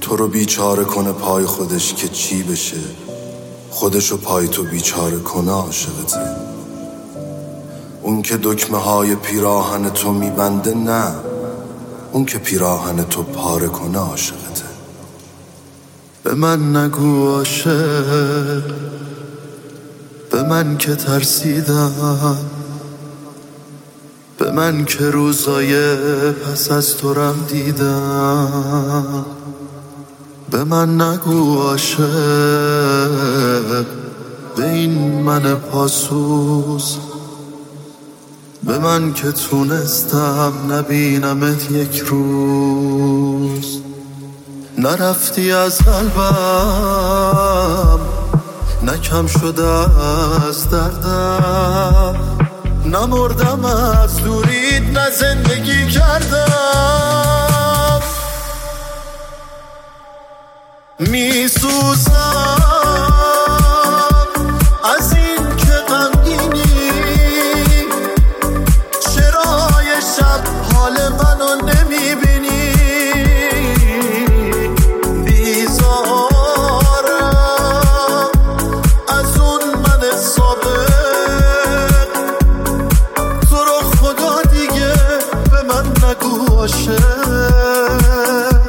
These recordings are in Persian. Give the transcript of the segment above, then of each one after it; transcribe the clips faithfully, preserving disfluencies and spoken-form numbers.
تو رو بیچاره کنه پای خودش که چی بشه، خودشو پای تو بیچاره کنه عاشقته. اون که دکمه های پیراهن تو میبنده نه، اون که پیراهن تو پاره کنه عاشقته. به من نگو عاشق، به من که ترسیدم، به من که روزای پس از تو رم دیدم. به من نگو عاشق، به این من پاسوز، به من که تونستم نبینمت یک روز. نرفتی از قلبم، نکم شده از دردم، نمردم از دورید نه زندگی کردم. میسوزم از این که غمگینی، چرا یه شب حال منو نمیبینی؟ بیزارم از اون من سابق، تو رو خدا دیگه به من نگو عاشق.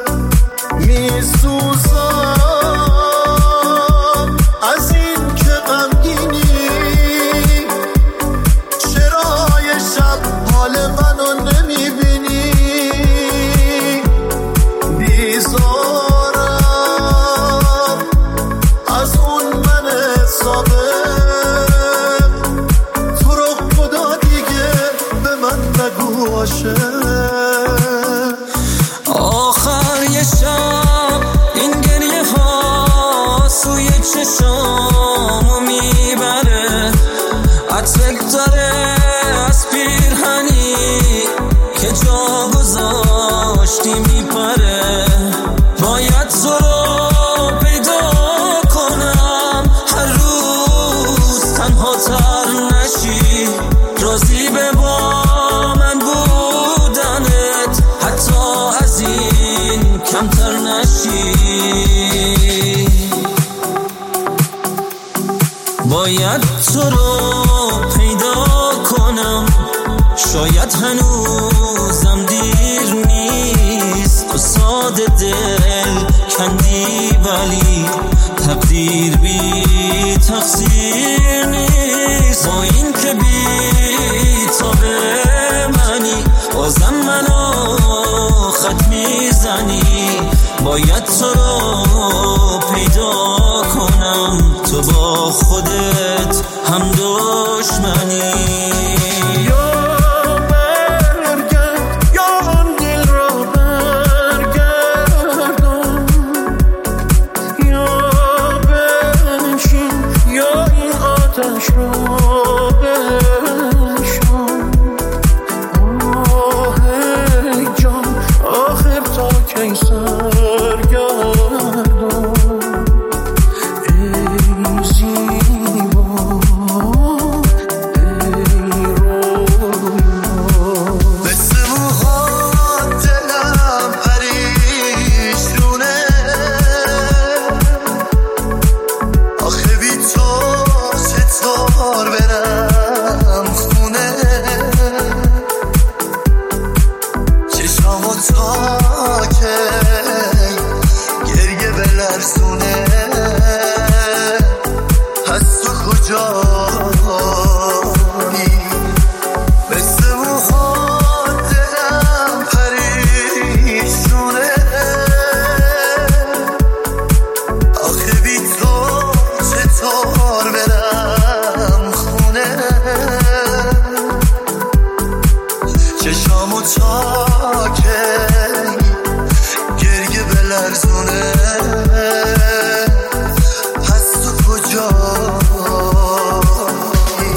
میسوزم از این که غمگینی، چرا یه شب حال منو نمیبینی؟ بیزارم از اون من سابق، تو رو خدا دیگه به من نگو عاشق. آخر یه شب این گریه ها سوی چشامو میبره، عطرت داره از پیرهنی که جا گذاشتی میپره. باید تو رو پیدا کنم، هر روز تنها تر نشی، راضی به با من بودنت، حتی از این کمتر نشی. باید تو رو پیدا کنم، شاید هنوزم دیر نیست. تو ساده دل کندی ولی تقدیر بی تقصیر نیست. با این که بی تابه منی، بازم منو خط میزنی. باید تو رو پیدا کنم، تو با خودت هم دشمنی. چشامو تا که گریه بلرزونه، پس تو کجایی؟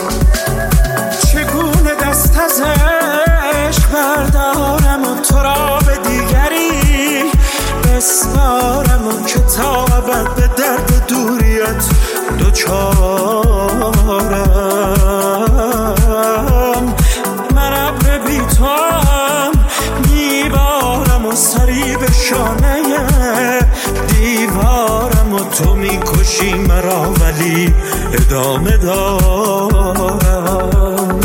چگونه دست از عشق بردارم و تو را به دیگری بسپارم و که تا ابد به درد دوریت دوچارم. من ابر بی تو هم میبارم و سری به شانه تو میکشی مرا ولی ادامه دارم.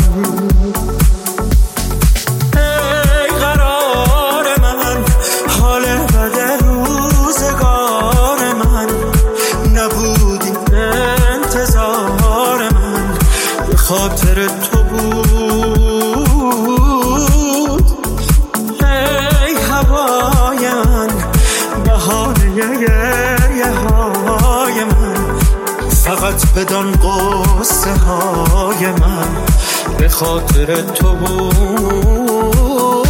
ای قرار من، حال بد روزگار من، نبودی انتظار من، به خاطر تو بود. ای هوای من، بهانه گریه های من، فقط بدان قصه های من به خاطر تو بود.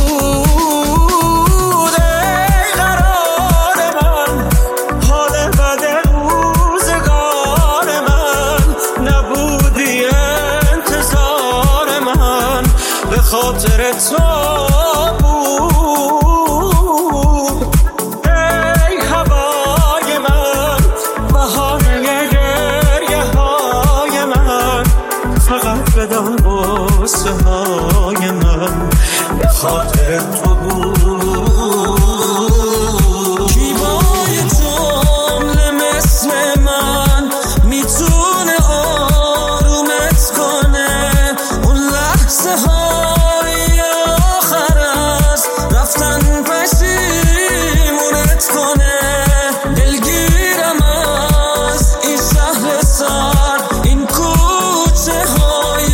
ای قرار من، حال بد روزگار من، نبودی انتظار من، به خاطر تو بدان قصه های من به خاطر تو بود. شیوای جمله مثل من میتونه آرومت کنه، اون لحظه های آخر از رفتن پشیمونت کنه. دلگیرم از این شهر سر، این کوچه های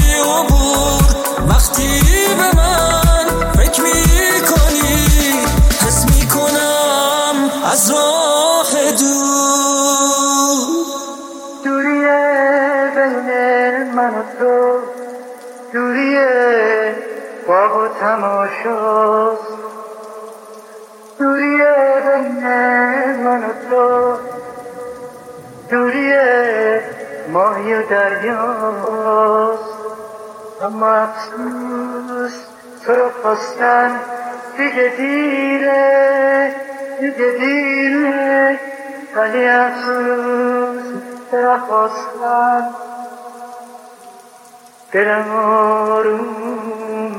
وقتی به من فکر میکنی، حس میکنم از راه دور. دوریه بین من و تو، دوریه باغ و تماشاست، دوریه بین من و تو، دوریه ماهی و دریاست. اما افسوس تو رو خواستن دیگه دیره، دیگه دیره، ولی افسوس تو رو خواستن دلم آروم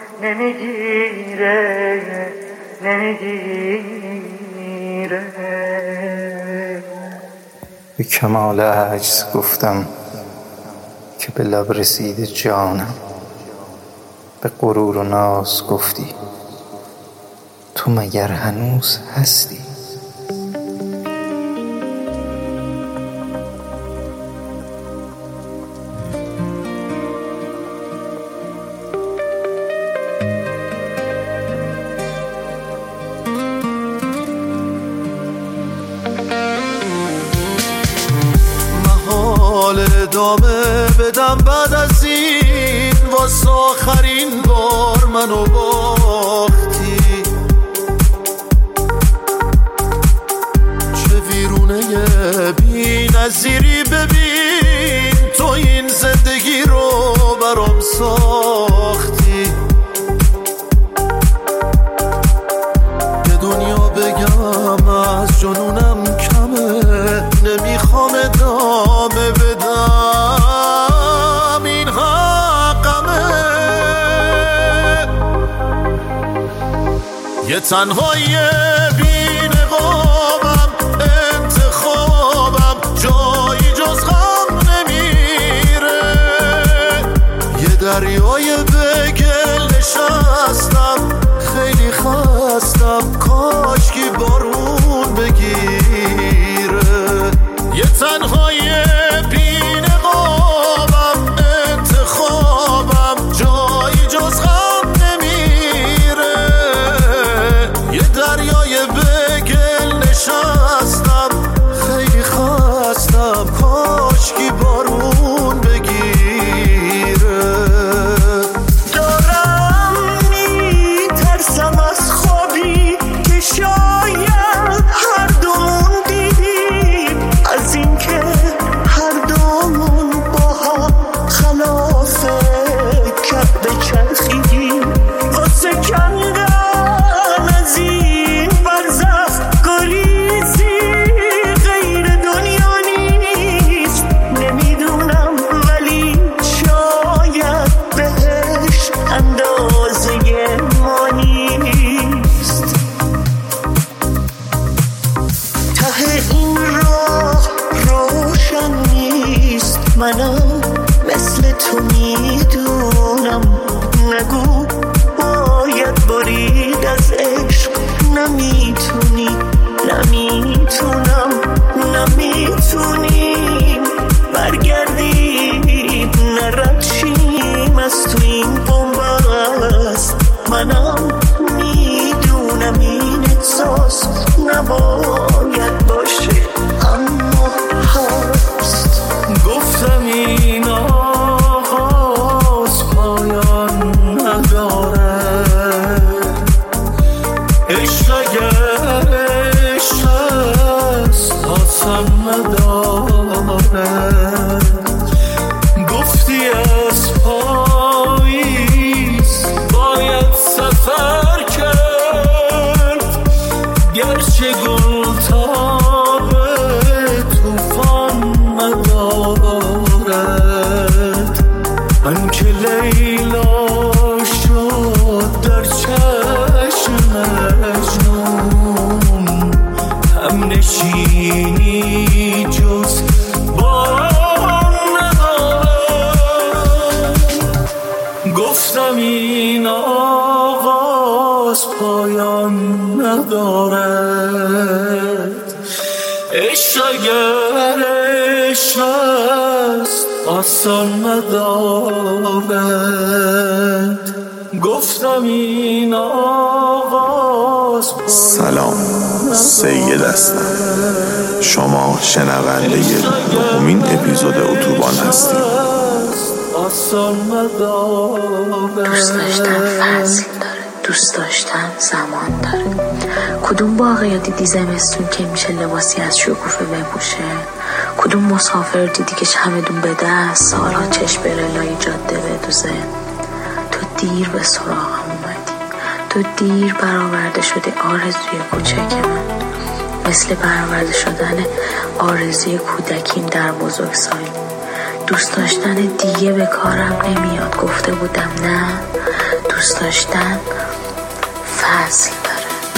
نمیگیره، نمیگیره. به کمال عجز گفتم که به لب رسیده جانم، به غرور و ناز گفتی تو مگر هنوز هستی. ادامه بدم بعد از این، واسه آخرین بار منو باختی. چه ویرونه بی نظیری، ببین تو این زندگی رو برام ساختی. به دنیا بگم از جنونم کمه، نمیخوام ادامه بدم، این حقمه. یه تنهایی بی نقابم، انتخابم جایی جز غم نمیره. یه دریای به گل نشستم، خیلی خستم، کاشکی بارون بگیره. یه تنهایی بی نقابم، انتخابم جایی جز غم نمیره. یه دریای منم مثل تو میدونم، نگو باید برید از عشق، نمیتونی نمیتونم نمیتونیم برگردیم نرد شیم از تو این بنبست. منم میدونم این احساس نباید باشه اما هست. گفتم این آغاز پایان نداره، عشق اگر عشق است آسان نداره. گفتی از پاییز باید سفر کرد، گرچه گل تاب توفان ندارد. من که لیلا شد در چشم مجنون، هم نشینی جز باران ندارد. گفتم این آغاز پایان ندارد، عشق اگر عشق است آسان ندارد. گفتم این آغاز. سلام، سید هستم. شما شنونده نهمین اپیزود اتوبان هستید. دوست داشتن فصل داره، دوست داشتن زمان داره. کدوم باغ یا دیدی زمستون که میشه لباسی از شکوفه بپوشه؟ کدوم مسافر دیدی که چمدون به دست سالها چشم بره لای جاده بدوزه؟ تو دیر به سراغم اومدی، تو دیر برآورده شده آرزوی کوچک من، مثل برآورده شدن آرزوی کودکیم در بزرگسالی. دوست داشتن دیگه به کارم نمیاد، گفته بودم نه. دوست داشتن فصل داره.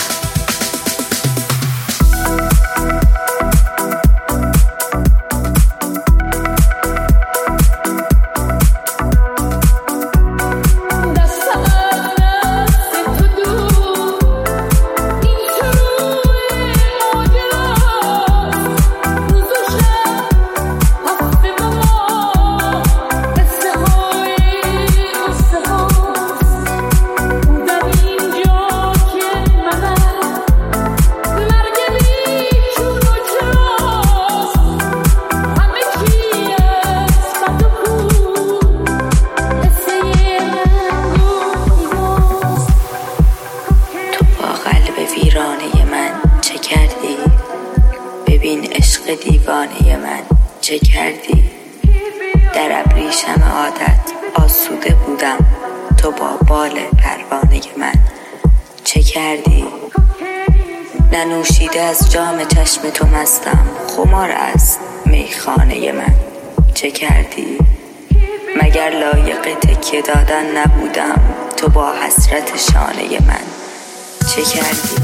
دیوانه من چه کردی؟ در ابریشم عادت آسوده بودم، تو با بال پروانه من چه کردی؟ ننوشیده از جام چشم تو مستم، خمار از میخانه من چه کردی؟ مگر لایق تکیه دادن نبودم، تو با حسرت شانه من چه کردی؟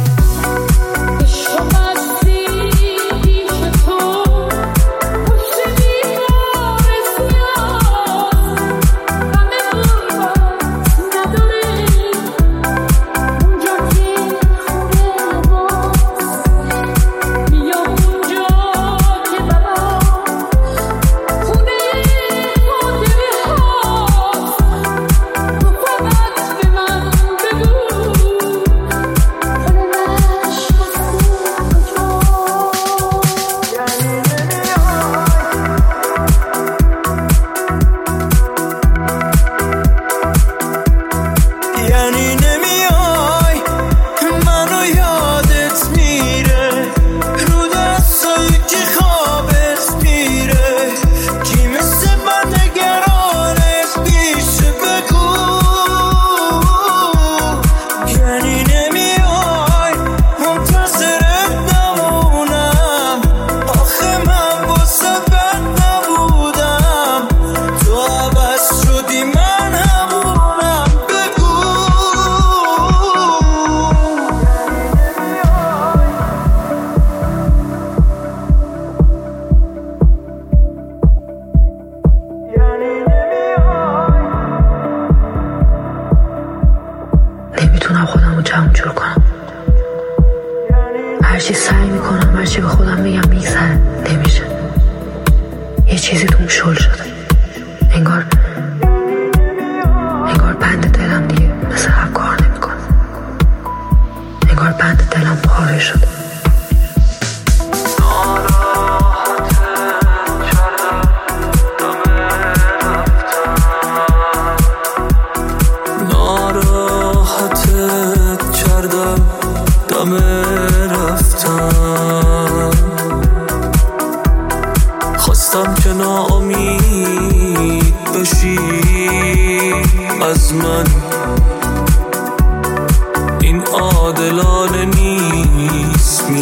سعی میکنم هرچی به خودم بگم میگذره، نمیشه. یه چیزی توم شل شده، انگار انگار بند دلم دیگه مثل هم کار نمیکنه، انگار بند دلم پاره شده. ناراحتت کردم دم رفتم، خواستم که ناامید بشی از من، این عادلانه نیست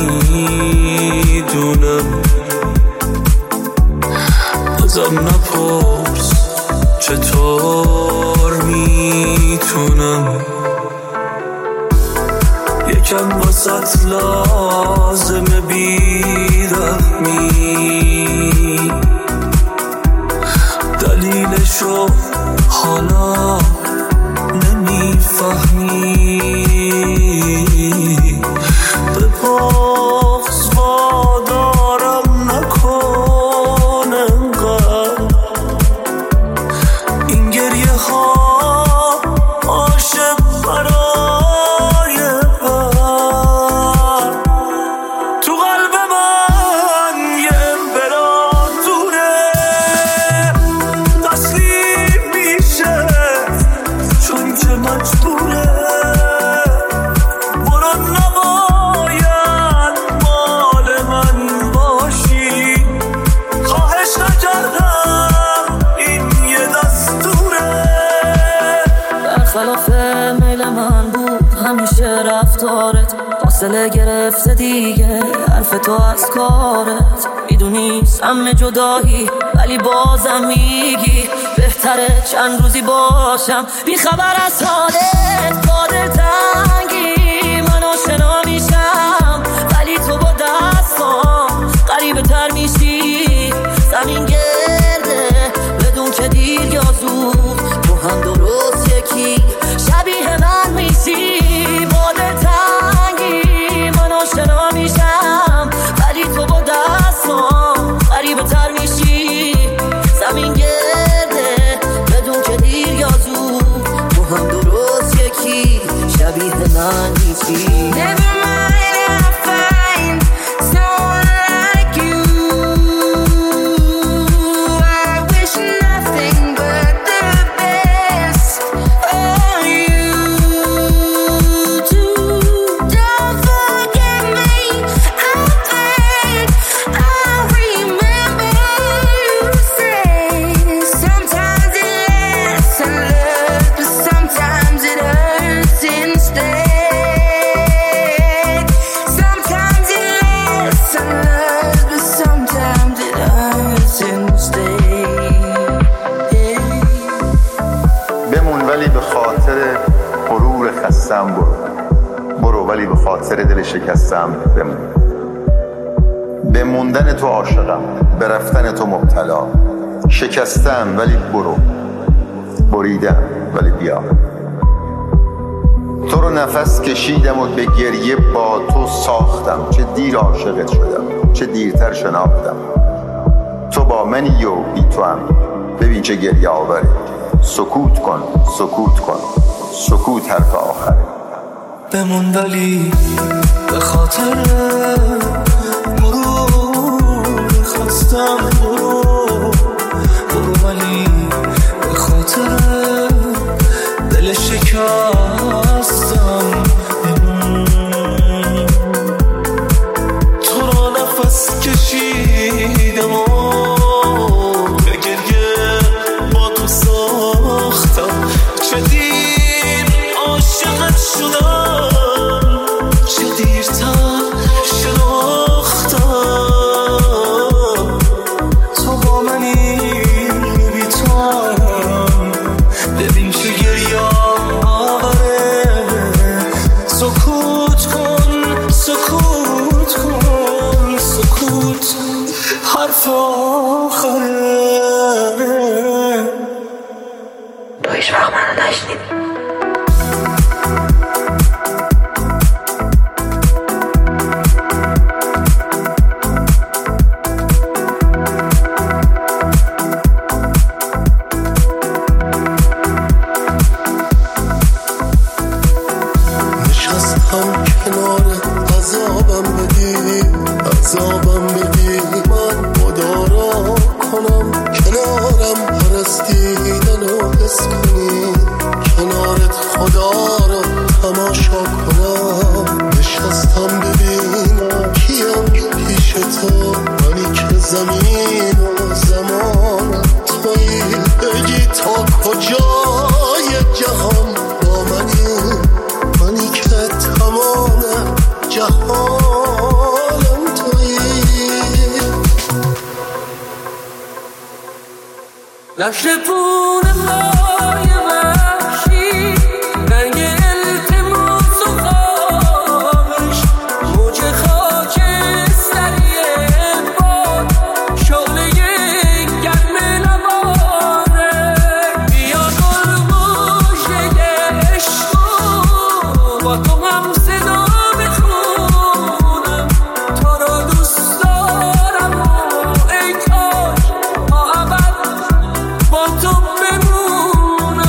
میدونم. ازم نپرس چطور میتونم، یکم واسط لازمه بیرحمی، دلیلشو حالا نمیفهمی. به بغض وادارم نکن انقدر، این گریه ها عاشق برای بر تو قلب من یه امپراتوره، تسلیم میشه چون که مجبوره. برو نباید مال من باشی، خواهش نکردم این یه دستوره. برخلاف میل من بود همیشه رفتارت، فاصله گرفته دیگه حرف تو از کارت. میدونی سم جدایی ولی بازم میگی بهتره چند روزی باشم بی خبر از حالت. قادر تنگی من آشنا میشم ولی تو با دستام قریبه تر میشی. زمین گرده بدون که دیر یا زود، تو هم درست یکی شبیه من میشی. قادر تنگی من آشنا میشم ولی تو با دستام قریبه تر میشی. زمین گرده بدون که دیر یا زود، تو هم درست یکی شبیه من میشی. برو برو ولی به خاطر دل شکستم بمون. به موندن تو عاشقم، به رفتن تو مبتلا. شکستم ولی برو، بریدم ولی بیا. تو رو نفس کشیدم و به گریه با تو ساختم. چه دیر عاشقت شدم، چه دیرتر شناختم. تو با منی و بی تو هم، ببین چه گریه آوره. سکوت کن سکوت کن، سکوت حرف آخره. بمون ولی به خاطر مرور خواستم برو، برو ولی به خاطر دل شکستم بمون. تو را نفس کشیدم و به گریه با تو ساختم. چه دیر عاشقت شدم، چه دیرتر شناختم. تو با منی بی تو هم، ببین چه گریه آوره. سکوت کن سکوت کن، سکوت حرف آخره. تو هیچ وقت منو نشنیدی. عذابم بدی من مدارا کنم کنارم پرستیدن و حس کنی کنارت خدا رو تماشا کنم نشستم ببینم کیم پیش تو منی که زمین و زمان تویی بگی تا کجای جهان با منی منی که تمام جهانم تویی نشپون های وحشی رنگ التماس و خوابش موج خاکستری باد شعله گرم لباره بیا گل مژده عشق با تو هم صدا بخونم تو را دوست دارم و ای کاش تا ابد با تو بمونم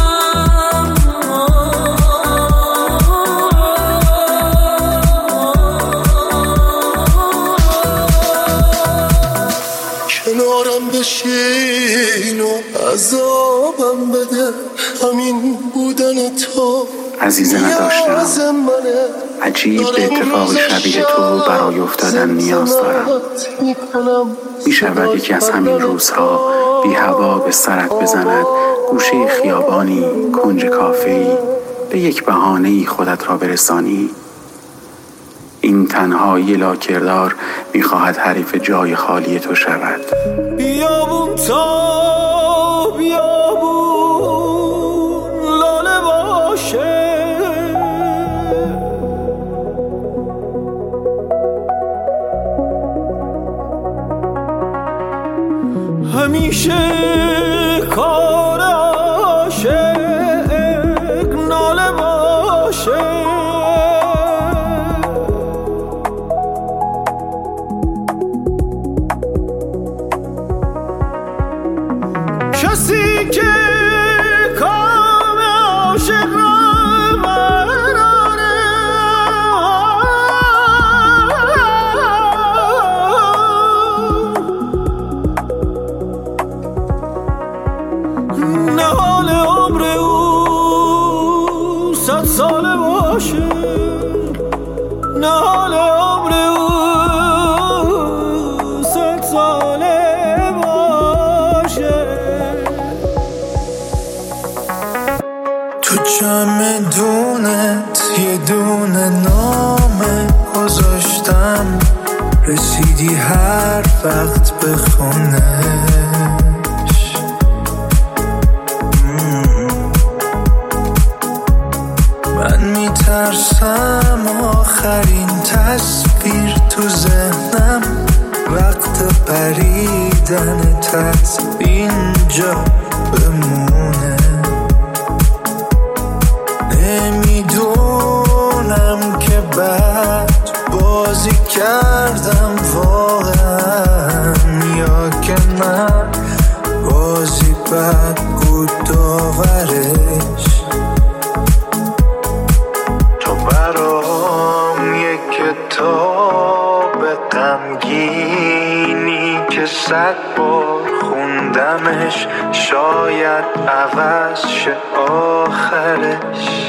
کنارم بشین و عذابم بده همین بودن تو عزیزه نداشتم عجیب به اتفاق شبیه تو برای افتادن نیاز دارم می شود یکی از همین روزها بی هوا به سرت بزند گوشه خیابانی کنج کافه‌ای به یک بهانه‌ای خودت را برسانی این تنهایی لاکردار می خواهد حریف جای خالی تو شود بیابون تا بیابون لاله باشه همیشه کار عاشق ناله باشه کسی که کام عاشق را براره نه حال عمر او صد ساله باشه نه حال عمر او صد ساله باشه تو چمدونت یه دونه نامه گذاشتم رسیدی هر وقت به خونش من میترسم آخرین تصویر تو ذهنم وقت پریدنت از اینجا بمونه نمیدونم که بعد بازی کردم واقعا یا که من بازی بد بود داورش تو برام یک کتاب غمگینی که صد بار خوندمش شاید عوض شه آخرش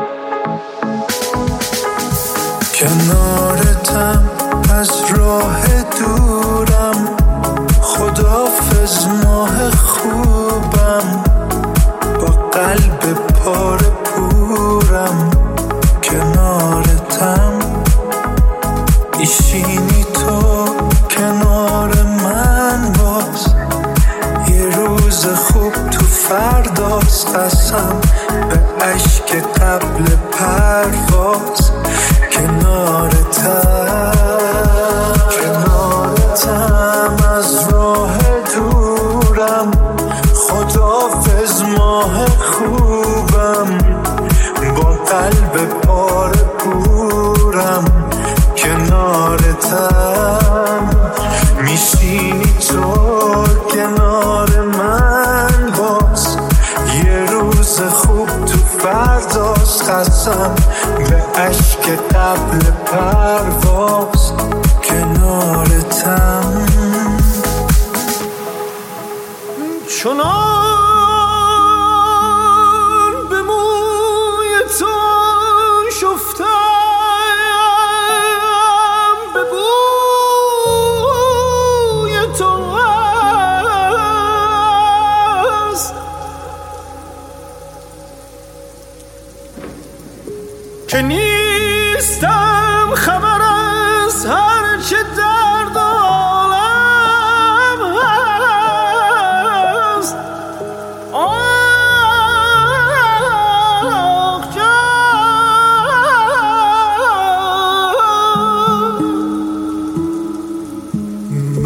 کنارتم از راه دورم خداحافظ ماه خوبم با قلب پاره پورم کنارتم میشینی تو کنار من باز یه روز خوب تو فرداست قسم به عشق قبل پرواز کنارتم کنارتم از راه دورم خداحافظ ماه خوبم با قلب پاره پورم کنارتم میشینی تو کنار من باز یه روز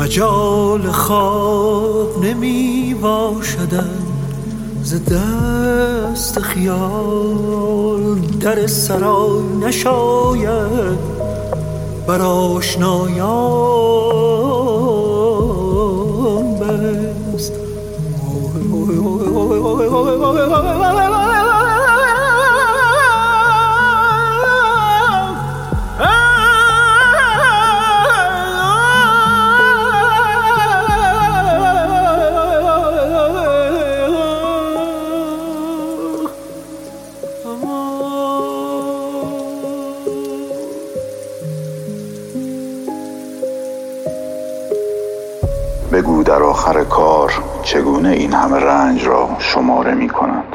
مجال خواب نمی باشدن ز دست خیال در سرای نشاید بر آشنایان بست. بگو در آخر کار چگونه این همه رنج را شماره می کنند؟